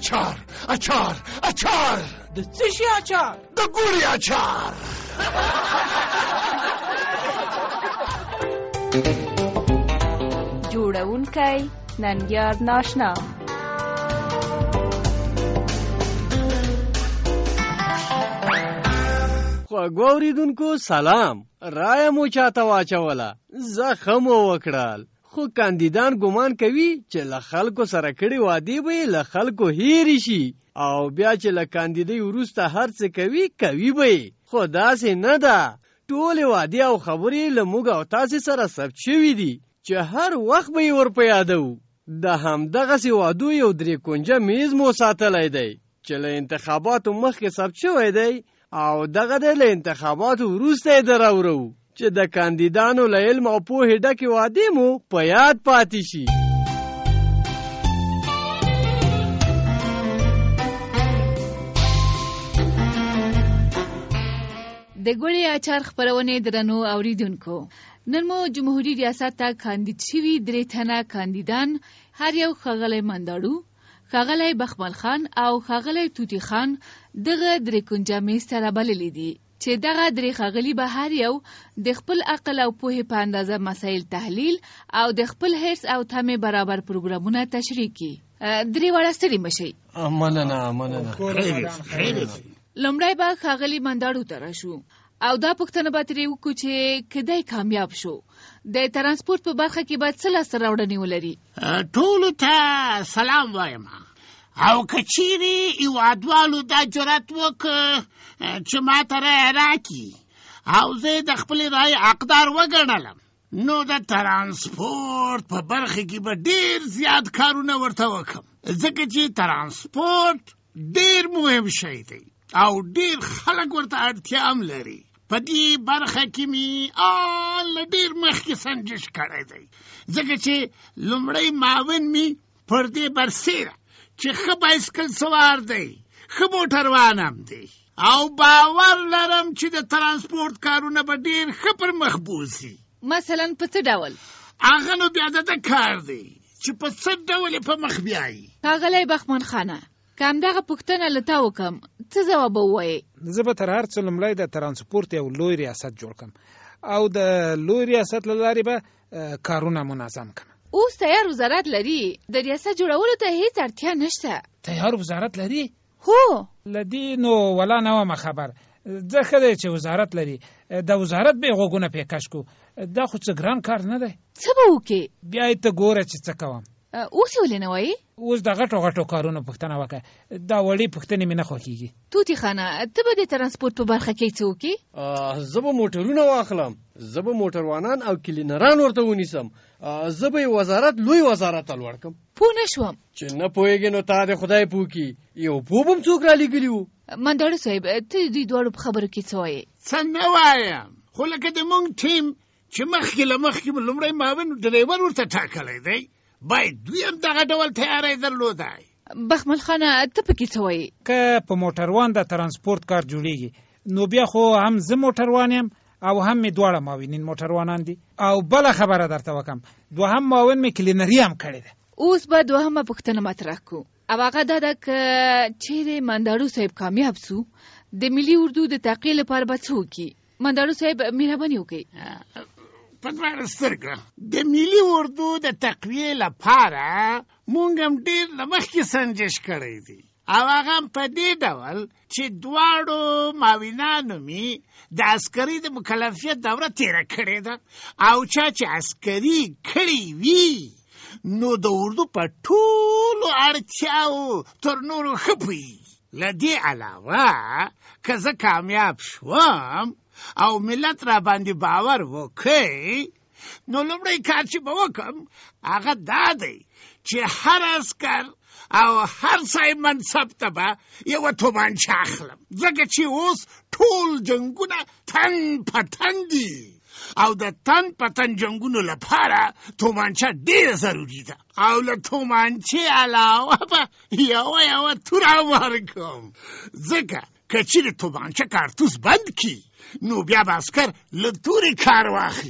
اچار د څه شي اچار؟ د ګوړې اچار. جوړونکی ننګیار ناشنا. خواږه اوریدونکو سلام. رایه مو چاته واچوله، زخم وکړل، خو کاندیدان ګمان کوي چې له خلکو سره کړي وعدې به له خلکو هېرې شي او بیا چې له کاندیدۍ وروسته هر څه کوي به، خو داسې نه ده. ټولې وعدې او خبرې له موږ او تاسې سره ثبت شوي دي چې هر وخت به یې ورپه یادو. د همدغسې وعدو یو 3 کونجه میز مو ساتلی دی چې له انتخاباتو مخکې ثبت شوی دی او دغه د له انتخاباتو وروسته یې دراورو چې د کاندیدانو له علم او پوهې ډکې وعدې مو په یاد پاتې شي. د ګوړې اچار خپرونې درنو اوریدونکو، نن مو جمهوریت ریاست ته کاندید شوي 3 تنه کاندیدان، هر یو ښاغلی منداړو، ښاغلی بخمل خان او ښاغلی توتی خان دغه 3 کونجه میز ته رابللي دي چې دغه 3 ښاغلي به هر یو د خپل عقل او پوهې په اندازه مسایل تحلیل او د خپل حرص او تمې برابر پروګرامونه تشریح کړي. 3 واړه ستړي مشئ. مننه. لومړی به ښاغلي منداړو ته راشو او دا پوښتنه به ترې وکړو چې کدی کامیاب شو د ترانسپورت په برخه کې باید څه لاسته راوړنې ولري. ټولو ته سلام وایم او که چیرې هېوادوالو دا جرأت وکړ چې ما ته رایه راکړي او زه د خپلې رایې حقدار وګڼلم، نو د ترانسپورت په برخه کې به ډېر زیات کارونه ورته وکړم، ځکه چې ترانسپورت ډېر مهم شی دی او ډېر خلک ورته اړتیا هم لري. په دې برخه کې مې له ډېر مخکې سنجش کړی دی، ځکه چې لومړی معاون مې پر دې برسېره چې ښه بایسکل سوار دی، ښه موټروان هم دی او باور لرم چې د ترانسپورت کارونه به ډېر ښه پر مخ بوځي. مثلا په څه ډول؟ هغه نو بیا د کار دی چې په څه ډول یې په مخ بیایي. ښاغلی بخمن خانه، که همدغه پوښتنه له تا وکړم څه ځواب به ووایې؟ زه به تر هر څه لومړی د ترانسپورت یو لوی ریاست جوړ کړم او د لوی ریاست له لارې به کارونه منظم کړم. اوس تیار وزارت لري، د ریاست جوړولو ته هیڅ اړتیا نشته. تیار وزارت لري؟ هو. له دې نو ولا نه وم خبر. ځکه ښه دی چې وزارت لري، د وزارت به یې غوږونه پې کش کړو. دا خو څه ګران کار نه دی. څه به وکړې؟ بیا یې ته ګوره چې څه کوم. اوس یې ولې نه وایې؟ اوس د غټو کارونو پوښتنه وکړه، دا وړې پوښتنې مې نه خوښېږي. توتی خانه، ته به د ترانسپورت په برخه کې څه وکړې؟ زه به موټرونه واخلم، زه به موټروانان او کلینران ورته ونیسم، زه به لوی وزارت ته لوړ کړم. پوه نه شوم. چې نه پوهېږې نو تا د خدای پوه کړي، یو پوه به هم څوک رالیږلي وو. منداړو صاحب، ته د دوی دواړو په خبرو کې څه وایې؟ څه نه وایم، خو لکه د مونږ ټیم چې مخکې له مخکې لومړی معاون ډریور ورته ټاکلی دی، باید دوی هم دغه ډول تیاری درلودی. بخمل خانه، ته پکې څه وایې؟ که په موټروان د ترانسپورت کار جوړیږي نو بیا خو هم زه موټروان یم او هم مې دواړه معاونین موټروانان دي. او بله خبره درته وکم، دوهم معاون مې کلینري هم کړې ده. اوس به دوهمه پوښتنه مطرح کړو او هغه دا ده که چیرې منداړو صاحب کامیاب سو، د ملي اردو د تقویې لپاره به څه وکړي؟ منداړو صاحب مهرباني وکړئ. په دواړه سترګه د ملي اردو د تقویې لپاره مونږ هم ډېر له مخکې سنجش کړی دی او هغه هم په دې ډول چې دواړو معاونانو مې د عسکري د مکلفیت دوره تېره کړې ده او چا چې عسکري کړی وي نو د اردو په ټولو اړتیاو تر نورو ښه پوهېږي. له دې علاوه که زه کامیاب شوم او ملت را باندې باور وکړي نو لومړی کار چې به وکړم هغه دا دی چې هر عسکر او هر صاحب منصب ته به یوه تومانچه اخلم، ځکه چې اوس ټول جنګونه تن په تن دي او د تن په تن جنګونو لپاره تومانچه ډېره ضروري ده او له تومانچې علاوه به یوه توره ورکړم، ځکه که چیرې تومانچه کارتوس بند کړي نو بیا به عسکر له تورې کار واخلي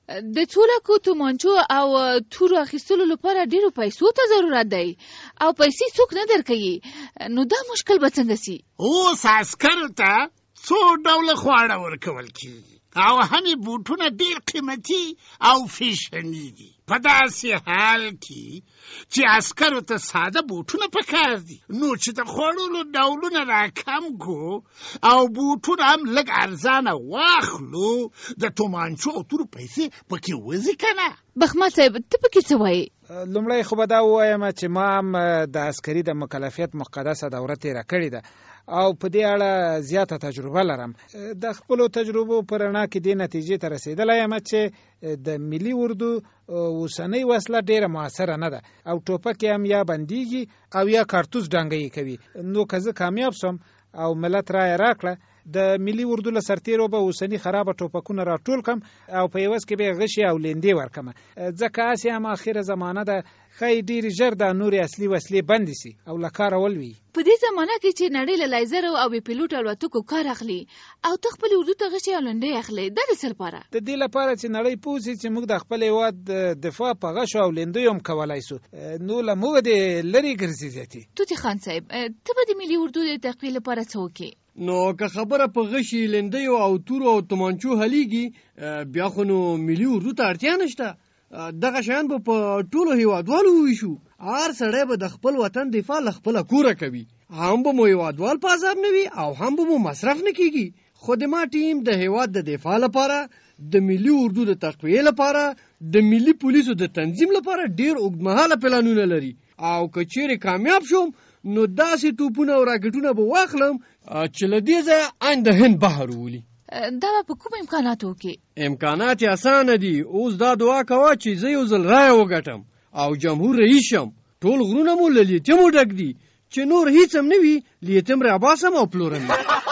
د څولکو تومانچو او تورو اخیستلو لپاره ډیرو پیسو ته ضرورت دی او پیسې څوک نه درکوي، نو دا مشکل به څنګه سي؟ اوس عسکرو ته څو ډوله خواړه ورکول کیږي او همې بوټونه ډیر قیمتي او فیشني دي. په داسې حال کې چې عسکرو ته ساده بوټونه پکار دي، نو چې د خوړلو ډولونه راکم کو او بوټونه هم لږ ارزانه واخلو، د تومانچو او تورو پیسې پکې وځي که نه؟ بخمل صاحب ته پکې څه وایې؟ لومړی خو به دا ووایم چې ما هم د عسکري د مکلفیت مقدسه دوره تېره کړې ده او په دې اړه زیاته تجربه لرم. د خپلو تجربو په رڼا کې دې نتیجې ته رسېدلی یم چې د ملي اردو اوسنۍ وسله ډېره موثره نه ده او ټوپک هم یا بندیږي او یا کارتوس ډانګه کوي. نو که زه کامیاب سم او ملت رایه راکړه، د ملي اردو له سرتیرو به اوسني خرابه ټوپکونه راټول کم او په عوض کې به غشي او لیندې ورکم، ځکه هسې هم آخره زمانه ده، ښایي ډېرې ژر دا نورې اصلي وسلې بندې سي او له کاره ولوي. په دې زمانه کې چې نړۍ له لایزرو او بې پیلوټ الوتکو کار اخلي او ته خپل اردو ته غشي او لنډۍ اخلي، دا د څه لپاره؟ د دې لپاره چې نړۍ پوه سي چې موږ د خپل هېواد د دفاع په غشو او لنډیو هم کولی سو، نو له موږ دې لرې ګرځي زیاتي. توتي خان صاحب ته به د ملي اردو د تقویې لپاره څه وکړې؟ نو که خبره په غشي، لنډیو او تورو او تومانچو حلیږي، بیا خو نو ملي اردو ته اړتیا نشته. دغه شیان به په ټولو هیوادوالو وویشو. هر سړی به د خپل وطن دفاع له خپله کوره کوي، هم به مو هیوادوال په عذاب نه وي او هم به مو مصرف نه کیږي. خو د ما ټیم د هیواد د دفاع لپاره، د ملي اردو د تقویې لپاره، د ملي پولیسو د تنظیم لپاره ډیر اوږدمهاله پلانونه لري او که چیرې کامیاب شوم نو داسې توپونه او راکټونه به واخلم چې له دې ځایه ان د هند بحر وولي. دا به په کوم امکاناتو کې؟ امکانات یې اسانه دي. اوس دا دعا کوه چې زه یو ځل رایه وګټم او جمهور رئیس شم. ټول غرونه مو له لیتیمو ډک دي، چې نور هیڅ هم نه وي، لیتیم راباسم او پلورم.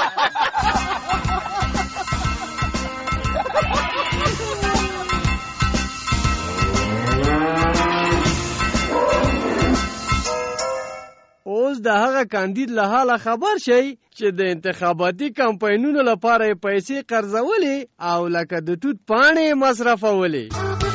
اوس د هغه کاندید له حاله خبر شئ چې د انتخاباتي کمپاینونو لپاره یې پیسې قرضولې او لکه د توت پاڼې یې مصرفولې.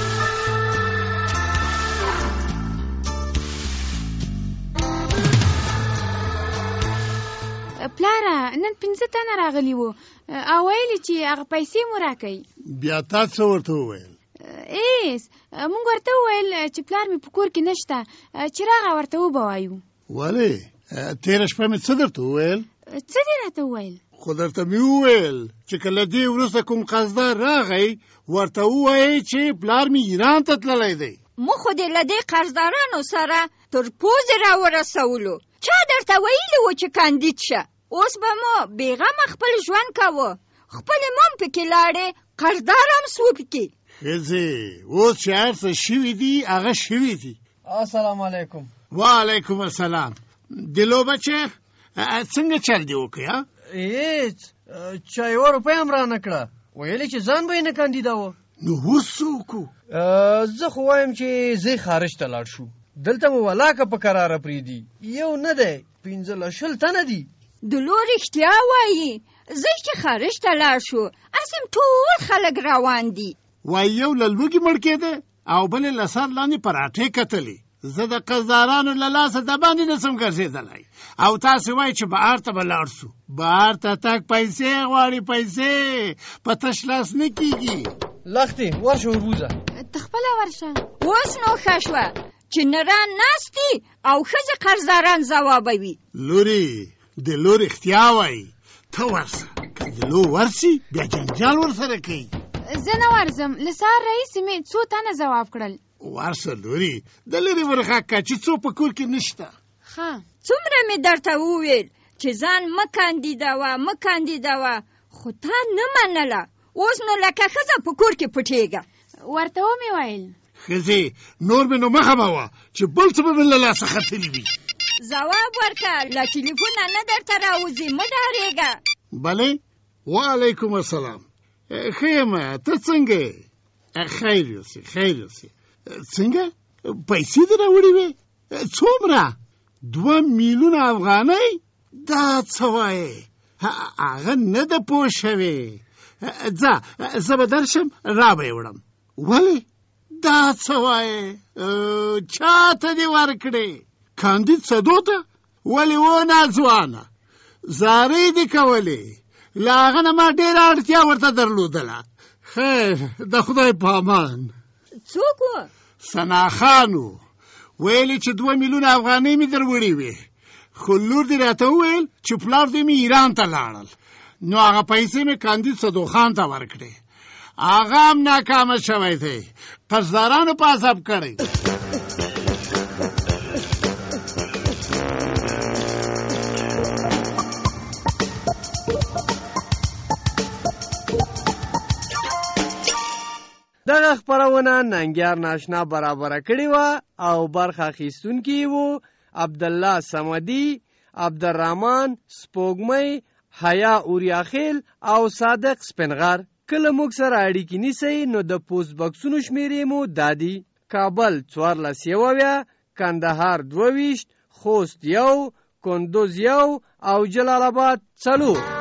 پلاره نن 15 تنه راغلي وو او ویلي چې هغه پیسې مو راکوي. بیا تا څه ورته وویل؟ ایس مونږ ورته وویل چې پلار مې په کور کې نشته، چې راغه ورته وبوایو. ولې تېره شپه مې څه درته وویل؟ څه دې راته وویل؟ خو درته مې وویل چې کله دې وروسته کوم قصدار راغی ورته ووایې چې پلار مې ایران ته تللی دی. موږ خو دې له دې قرضدارانو سره تر پوزې راورسولو. چا درته ویلي و چې کاندید شه؟ اوس به مو بېغمه خپل ژوند کوو، خپلې مو هم پکې لاړې، قرضدار هم سو پکې. ښځې اوس چې هر څه شوي دي هغه شوي دي. السلام علیکم. وعلیکم السلام. دلو بچه څنګه چل دی وکړه؟ هیڅ چا یوه روپۍ هم را نه کړه، ویلې چې ځان به یې نه کاندیداوه. نو اوس څه وکړو؟ زه خو وایم چې زه خارج ته لاړ شو. دلته مو ولاکه په کراره پرېږدي، یو نه دی 15 تنه دي. د لو رښتیا وایي، زه چې خارج ته لاړ شو اسیم ټول خلک روان دي. وایي یو له لوږې مړ کېده او بلې له سر لاندې پراټې کتلې. زه د قرضدارانو له لاسه د باندې نسم ګرځېدلی او تاسې وایي چې بهر ته به لاړ سو. بهر ته تګ پیسې غواړي، پیسې په تش لاس نه کېږي. لښتې ورشه وربوزه. ته خپله ورشه. اوس نو ښه شوه چې نران ناست دي او ښځې قرضداران ځوابوي. لورې د لو رښتیا وایي، ته ورسه. که د لو ورسي بیا جنجال ورسره کوي. زه نه ورځم، له سهار راهیسې مې څو تنه ځواب کړل. ورسه لورې، د لرې ورغږ که چې څو په کور کې نشته. ښه څومره مې درته وویل چې ځان مه کاندیدوه، خو تا نه منله. اوس نو لکه ښځه په کور کې پټېږه. ورته ومې ویل ښځې نور مې نو مه خموه چې بل څه به مې له لاسه ختلي وي. ځواب ورکړه، له ټلیفونه نه درته راوځي، مه ډارېږه. بلې وعلیکم السلام. ښه یم، ته څنګه یې؟ خیر یوسې، خیر یوسې. څنګه پیسې دې راوړې وې؟ څومره؟ 2 میلیونه افغانۍ؟ دا څه وایې؟ هغه نه ده پوه شوې. ځه زه به درشم را به یې وړم. ولې دا څه وایې چاته دې ورکړې کاندید صدو ته ولې و ناځوانه زارې دې کولې له هغه نه ما ډېره اړتیا ورته درلودله خیر د خدای په امان څوک و ثناخان و ویلې چې 2 میلیونه افغانۍ مې در وړې وې خو لور دې راته وویل چې پلار دې مې ایران ته لاړل نو هغه پیسې مې کاندید صدو خان ته ورکړې هغه هم ناکامه شوی دی قرضدارانو په عذاب کړی دغه خپرونه ننګیار ناشنا برابره کړې وه او برخه اخیستونکي وو عبدالله صمدي، عبدالرحمن سپوږمۍ، حیا اوریاخیل او صادق سپنغر. کله موږ سره اړیکې نیسئ نو د پوسټ بکسونو شمیرې مو دادي: کابل 1400، کندهار 22، خوست 1، کندوز 1 او جلال آباد 4.